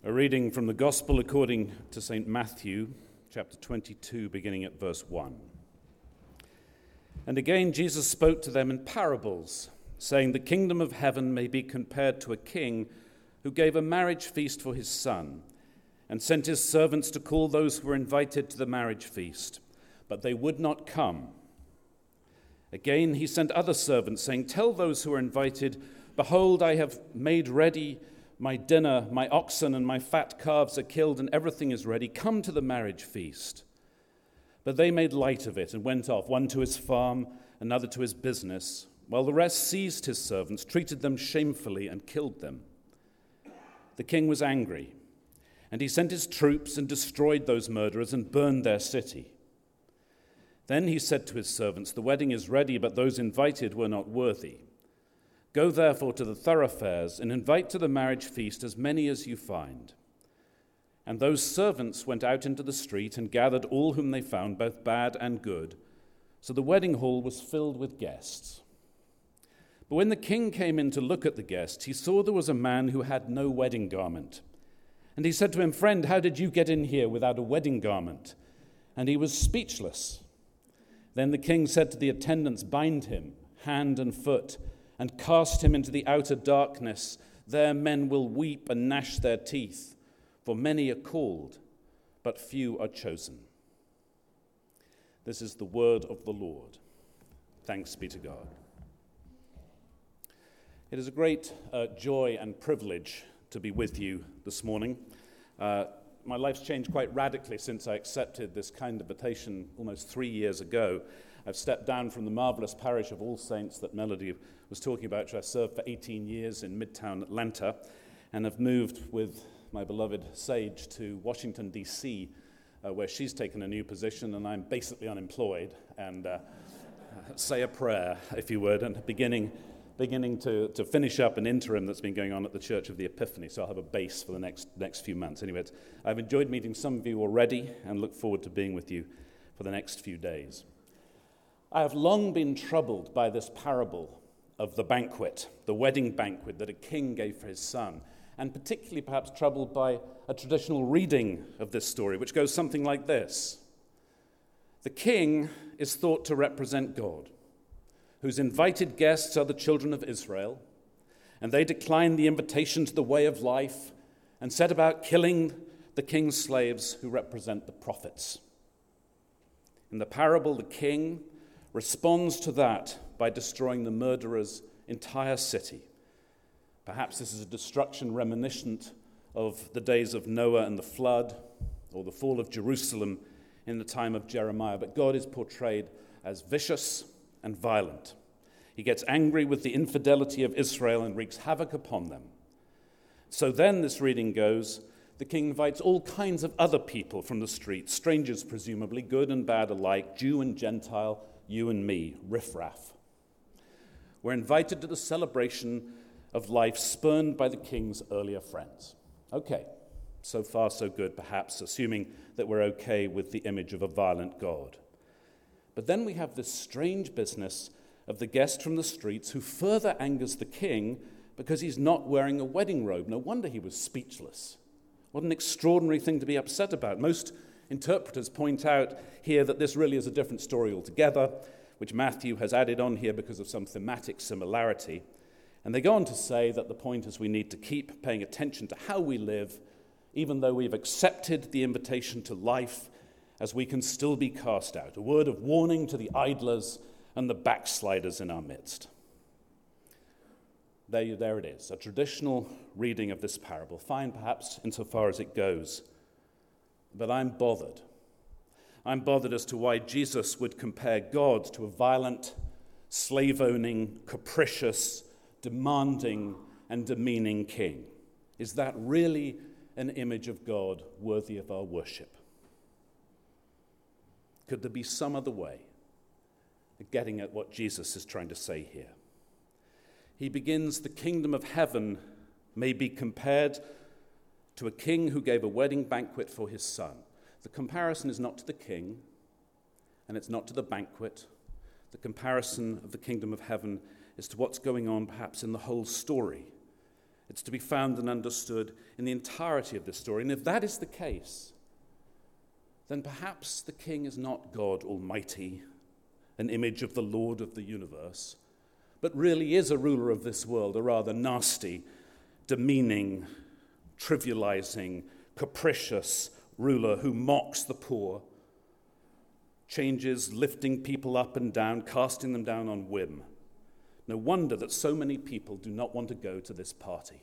A reading from the Gospel according to St. Matthew, chapter 22, beginning at verse 1. And again Jesus spoke to them in parables, saying, "The kingdom of heaven may be compared to a king who gave a marriage feast for his son, and sent his servants to call those who were invited to the marriage feast, but they would not come. Again he sent other servants, saying, 'Tell those who are invited, behold, I have made ready my dinner, my oxen and my fat calves are killed, and everything is ready. Come to the marriage feast.' But they made light of it and went off, one to his farm, another to his business, while the rest seized his servants, treated them shamefully, and killed them. The king was angry, and he sent his troops and destroyed those murderers and burned their city. Then he said to his servants, 'The wedding is ready, but those invited were not worthy. Go therefore to the thoroughfares and invite to the marriage feast as many as you find.' And those servants went out into the street and gathered all whom they found, both bad and good. So the wedding hall was filled with guests. But when the king came in to look at the guests, he saw there was a man who had no wedding garment. And he said to him, 'Friend, how did you get in here without a wedding garment?' And he was speechless. Then the king said to the attendants, 'Bind him, hand and foot, and cast him into the outer darkness. There men will weep and gnash their teeth, for many are called, but few are chosen.'" This is the word of the Lord. Thanks be to God. It is a great joy and privilege to be with you this morning. My life's changed quite radically since I accepted this kind invitation almost 3 years ago. I've stepped down from the marvelous parish of All Saints that Melody was talking about, which I served for 18 years in Midtown Atlanta, and have moved with my beloved Sage to Washington, D.C., where she's taken a new position, and I'm basically unemployed, and say a prayer, if you would, and beginning to finish up an interim that's been going on at the Church of the Epiphany, so I'll have a base for the next few months. Anyway, I've enjoyed meeting some of you already and look forward to being with you for the next few days. I have long been troubled by this parable of the banquet, the wedding banquet that a king gave for his son, and particularly perhaps troubled by a traditional reading of this story, which goes something like this. The king is thought to represent God, whose invited guests are the children of Israel, and they decline the invitation to the way of life and set about killing the king's slaves who represent the prophets. In the parable, the king responds to that by destroying the murderer's entire city. Perhaps this is a destruction reminiscent of the days of Noah and the flood, or the fall of Jerusalem in the time of Jeremiah. But God is portrayed as vicious and violent. He gets angry with the infidelity of Israel and wreaks havoc upon them. So then, this reading goes, the king invites all kinds of other people from the street, strangers presumably, good and bad alike, Jew and Gentile, you and me, riffraff. We're invited to the celebration of life spurned by the king's earlier friends. Okay, so far so good, perhaps, assuming that we're okay with the image of a violent God. But then we have this strange business of the guest from the streets who further angers the king because he's not wearing a wedding robe. No wonder he was speechless. What an extraordinary thing to be upset about. Most interpreters point out here that this really is a different story altogether, which Matthew has added on here because of some thematic similarity. And they go on to say that the point is we need to keep paying attention to how we live, even though we've accepted the invitation to life, as we can still be cast out. A word of warning to the idlers and the backsliders in our midst. There it is, a traditional reading of this parable, fine perhaps insofar as it goes. But I'm bothered. I'm bothered as to why Jesus would compare God to a violent, slave-owning, capricious, demanding, and demeaning king. Is that really an image of God worthy of our worship? Could there be some other way of getting at what Jesus is trying to say here? He begins, "The kingdom of heaven may be compared to a king who gave a wedding banquet for his son." The comparison is not to the king, and it's not to the banquet. The comparison of the kingdom of heaven is to what's going on perhaps in the whole story. It's to be found and understood in the entirety of this story. And if that is the case, then perhaps the king is not God Almighty, an image of the Lord of the universe, but really is a ruler of this world, a rather nasty, demeaning, trivializing, capricious ruler who mocks the poor, changes lifting people up and down, casting them down on whim. No wonder that so many people do not want to go to this party.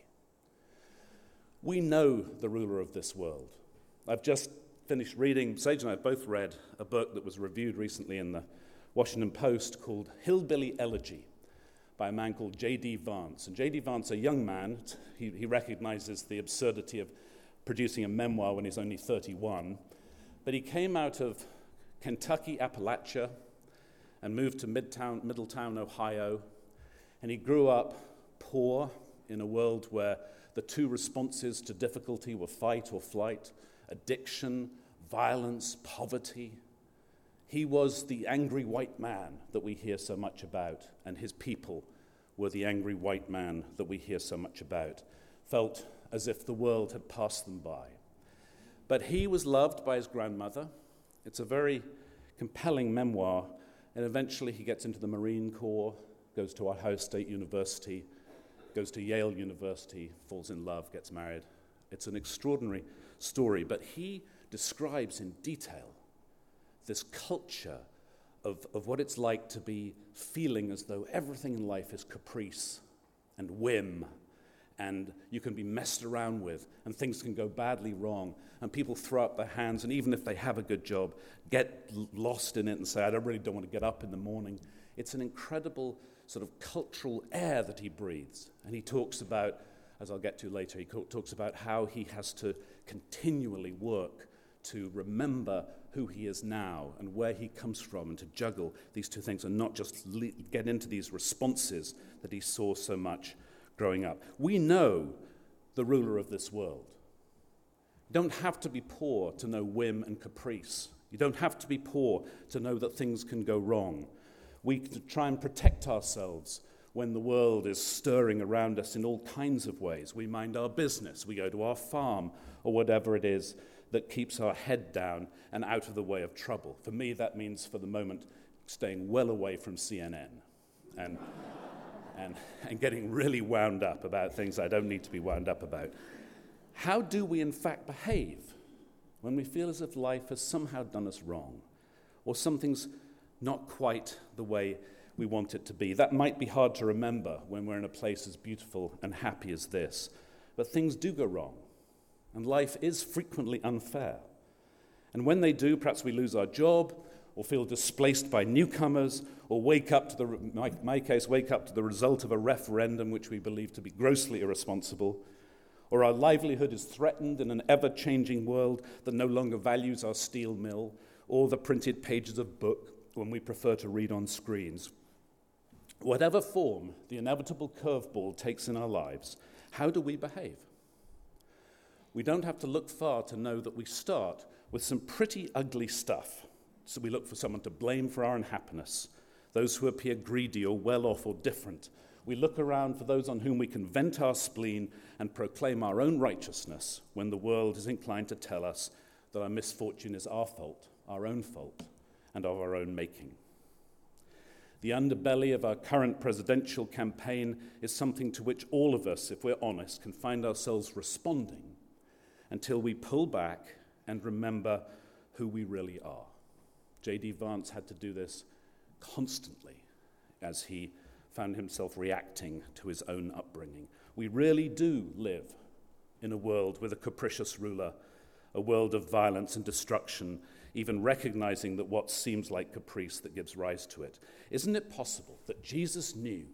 We know the ruler of this world. I've just finished reading, Sage and I have both read a book that was reviewed recently in the Washington Post called Hillbilly Elegy by a man called J.D. Vance. And J.D. Vance, a young man, he recognizes the absurdity of producing a memoir when he's only 31, but he came out of Kentucky, Appalachia, and moved to Middletown, Ohio, and he grew up poor in a world where the two responses to difficulty were fight or flight, addiction, violence, poverty. He was the angry white man that we hear so much about, and his people were the angry white man that we hear so much about. Felt as if the world had passed them by. But he was loved by his grandmother. It's a very compelling memoir, and eventually he gets into the Marine Corps, goes to Ohio State University, goes to Yale University, falls in love, gets married. It's an extraordinary story, but he describes in detail this culture of what it's like to be feeling as though everything in life is caprice and whim, and you can be messed around with, and things can go badly wrong, and people throw up their hands, and even if they have a good job, get lost in it and say, I really don't want to get up in the morning. It's an incredible sort of cultural air that he breathes. And he talks about, as I'll get to later, he talks about how he has to continually work to remember who he is now and where he comes from, and to juggle these two things and not just get into these responses that he saw so much growing up. We know the ruler of this world. You don't have to be poor to know whim and caprice. You don't have to be poor to know that things can go wrong. We try and protect ourselves when the world is stirring around us in all kinds of ways. We mind our business, we go to our farm, or whatever it is that keeps our head down and out of the way of trouble. For me, that means, for the moment, staying well away from CNN and getting really wound up about things I don't need to be wound up about. How do we, in fact, behave when we feel as if life has somehow done us wrong, or something's not quite the way we want it to be? That might be hard to remember when we're in a place as beautiful and happy as this, but things do go wrong, and life is frequently unfair. And when they do, perhaps we lose our job, or feel displaced by newcomers, or wake up to the result of a referendum which we believe to be grossly irresponsible, or our livelihood is threatened in an ever-changing world that no longer values our steel mill, or the printed pages of book when we prefer to read on screens. Whatever form the inevitable curveball takes in our lives, how do we behave? We don't have to look far to know that we start with some pretty ugly stuff. So we look for someone to blame for our unhappiness, those who appear greedy or well-off or different. We look around for those on whom we can vent our spleen and proclaim our own righteousness when the world is inclined to tell us that our misfortune is our fault, our own fault, and of our own making. The underbelly of our current presidential campaign is something to which all of us, if we're honest, can find ourselves responding until we pull back and remember who we really are. J.D. Vance had to do this constantly as he found himself reacting to his own upbringing. We really do live in a world with a capricious ruler, a world of violence and destruction, even recognizing that what seems like caprice that gives rise to it. Isn't it possible that Jesus knew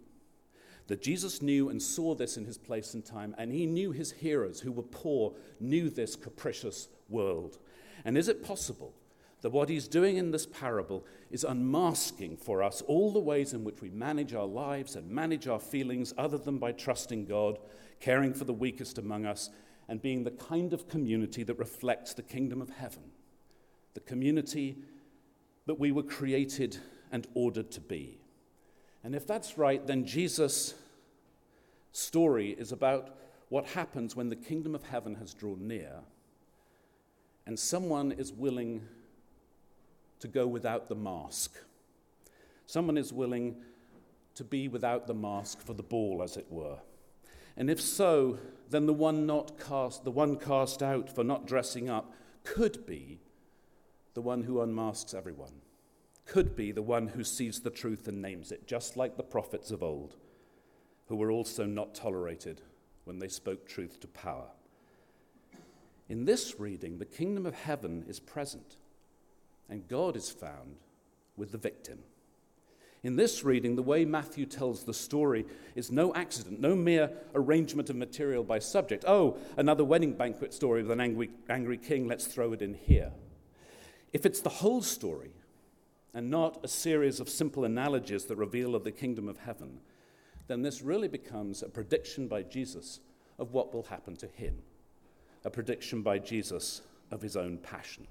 and saw this in his place and time, and he knew his hearers who were poor knew this capricious world? And is it possible that what he's doing in this parable is unmasking for us all the ways in which we manage our lives and manage our feelings other than by trusting God, caring for the weakest among us, and being the kind of community that reflects the kingdom of heaven, the community that we were created and ordered to be? And if that's right, then Jesus' story is about what happens when the kingdom of heaven has drawn near and someone is willing to go without the mask. Someone is willing to be without the mask for the ball, as it were. And if so, then the one cast out for not dressing up could be the one who unmasks everyone, could be the one who sees the truth and names it, just like the prophets of old, who were also not tolerated when they spoke truth to power. In this reading, the kingdom of heaven is present, and God is found with the victim. In this reading, the way Matthew tells the story is no accident, no mere arrangement of material by subject. Oh, another wedding banquet story with an angry king, let's throw it in here. If it's the whole story and not a series of simple analogies that reveal of the kingdom of heaven, then this really becomes a prediction by Jesus of what will happen to him, a prediction by Jesus of his own passion.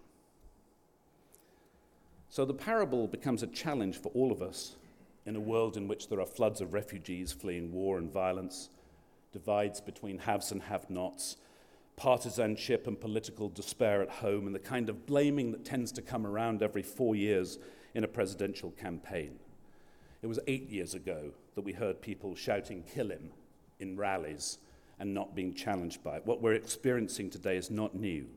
So the parable becomes a challenge for all of us in a world in which there are floods of refugees fleeing war and violence, divides between haves and have-nots, partisanship and political despair at home, and the kind of blaming that tends to come around every 4 years in a presidential campaign. It was 8 years ago that we heard people shouting, "Kill him," in rallies and not being challenged by it. What we're experiencing today is not new.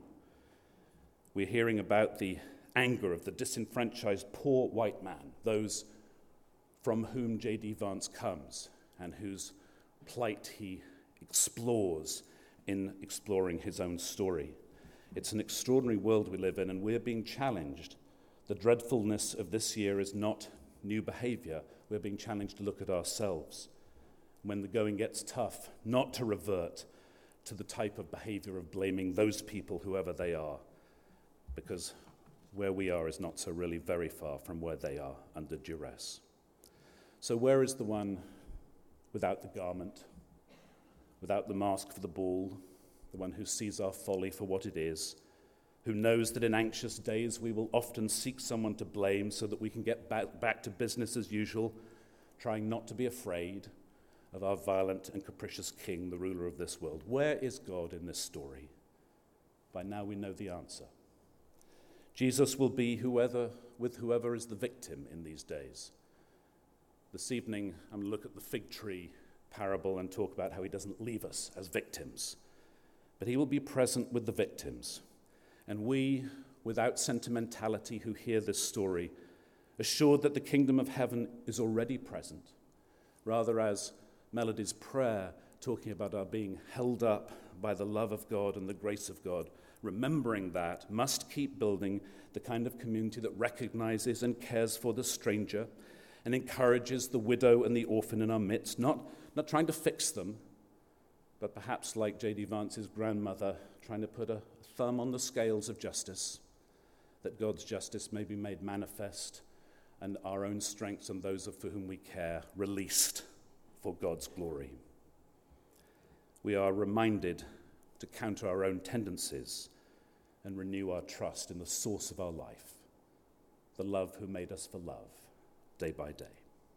We're hearing about the anger of the disenfranchised poor white man, those from whom J.D. Vance comes and whose plight he explores in exploring his own story. It's an extraordinary world we live in, and we're being challenged. The dreadfulness of this year is not new behavior. We're being challenged to look at ourselves when the going gets tough, not to revert to the type of behavior of blaming those people, whoever they are, because where we are is not so really very far from where they are under duress. So where is the one without the garment, without the mask for the ball, the one who sees our folly for what it is, who knows that in anxious days we will often seek someone to blame so that we can get back to business as usual, trying not to be afraid of our violent and capricious king, the ruler of this world? Where is God in this story? By now we know the answer. Jesus will be whoever is the victim in these days. This evening, I'm going to look at the fig tree parable and talk about how he doesn't leave us as victims, but he will be present with the victims. And we, without sentimentality, who hear this story, assured that the kingdom of heaven is already present, rather as Melody's prayer, talking about our being held up by the love of God and the grace of God, remembering that, must keep building the kind of community that recognizes and cares for the stranger and encourages the widow and the orphan in our midst, not trying to fix them, but perhaps like J.D. Vance's grandmother, trying to put a thumb on the scales of justice, that God's justice may be made manifest and our own strengths and those for whom we care released for God's glory. We are reminded to counter our own tendencies and renew our trust in the source of our life, the love who made us for love, day by day.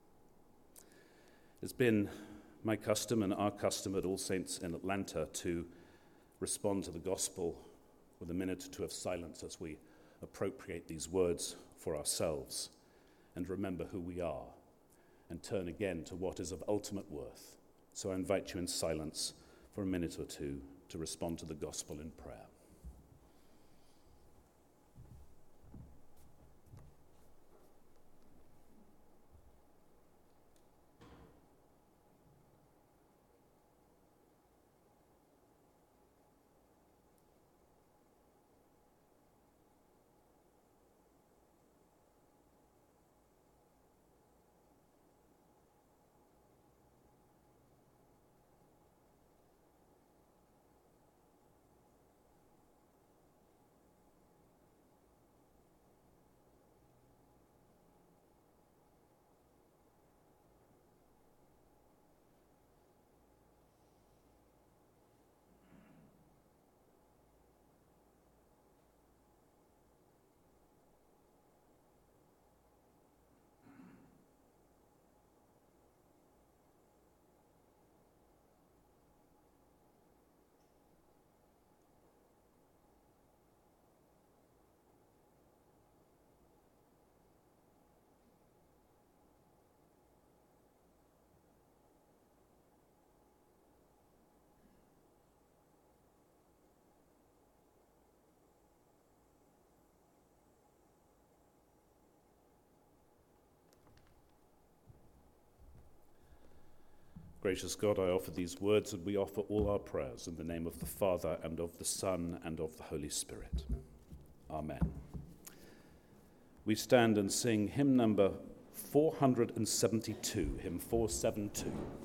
It's been my custom and our custom at All Saints in Atlanta to respond to the gospel with a minute or two of silence as we appropriate these words for ourselves and remember who we are and turn again to what is of ultimate worth. So I invite you in silence for a minute or two to respond to the gospel in prayer. Gracious God, I offer these words, and we offer all our prayers in the name of the Father, and of the Son, and of the Holy Spirit. Amen. We stand and sing hymn number 472, hymn 472.